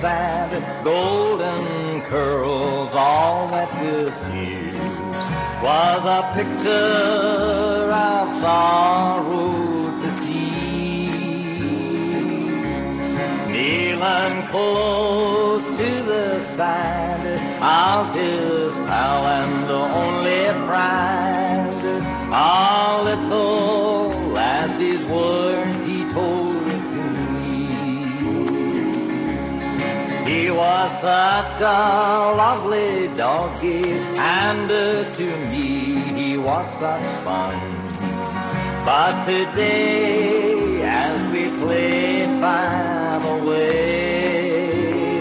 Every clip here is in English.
sad, golden curls, all that could use was a picture of sorrow to see. Kneeling close to the side of his pal and the only pride, a little as these words he told to me. He was such a lovely doggy, and to me he was such fun. But today, as we played by the way,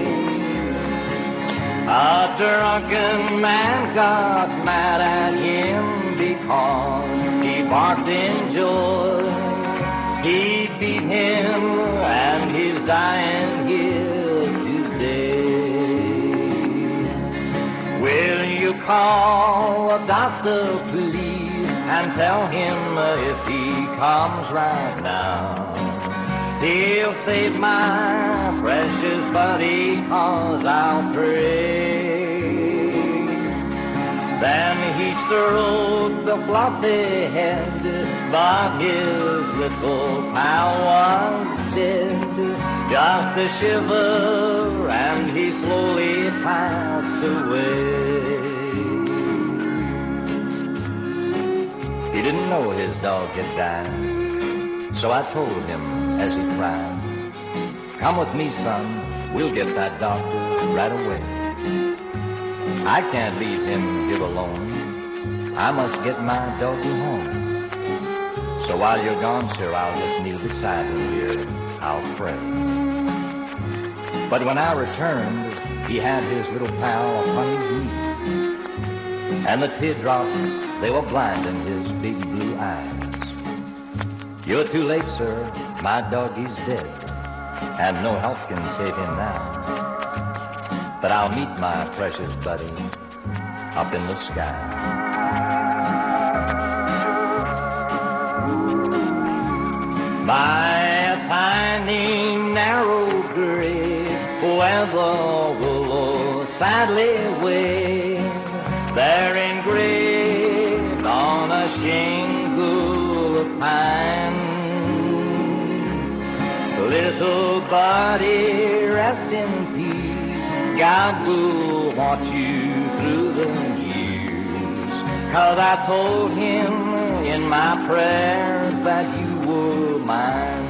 a drunken man got mad at him because he barked in joy. He beat him and he's dying here today. Will you call a doctor, please, and tell him if he comes right now, he'll save my precious buddy, 'cause I'll pray. Then he stroked the floppy head, but his little pal was dead. Just a shiver, and he slowly passed away. He didn't know his dog had died, so I told him as he cried, "Come with me, son, we'll get that doctor right away. I can't leave him here alone. I must get my doggy home. So while you're gone, sir, I'll just kneel beside him here and I'll pray." But when I returned, he had his little pal upon his knee, and the teardrops, they were blinding his big blue eyes. "You're too late, sir, my doggy's dead, and no help can save him now. But I'll meet my precious buddy up in the sky." By a tiny narrow grave where the willows sadly wave, there engraved on a shingle of pine, little buddy, rest in peace. God will watch you through the years, 'cause I told him in my prayers that you were mine.